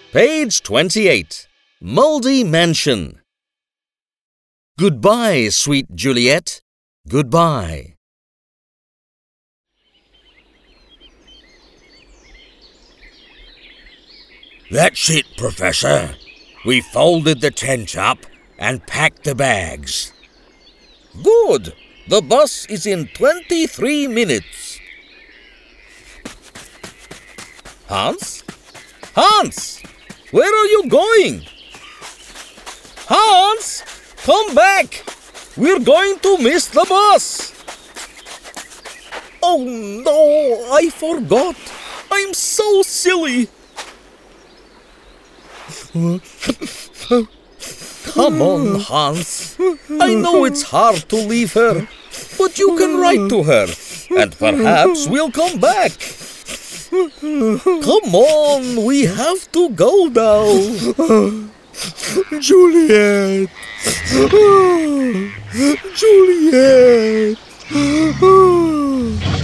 Page 28. Moldy Mansion. Goodbye, sweet Juliet. Goodbye. That's it, Professor. We folded the tent up and packed the bags. Good. The bus is in 23 minutes. Hans? Hans! Where are you going? Hans! Come back! We're going to miss the bus! Oh no, I forgot. I'm so silly. Come on, Hans. I know it's hard to leave her, but you can write to her, and perhaps we'll come back. Come on, we have to go now. Juliet! Juliet!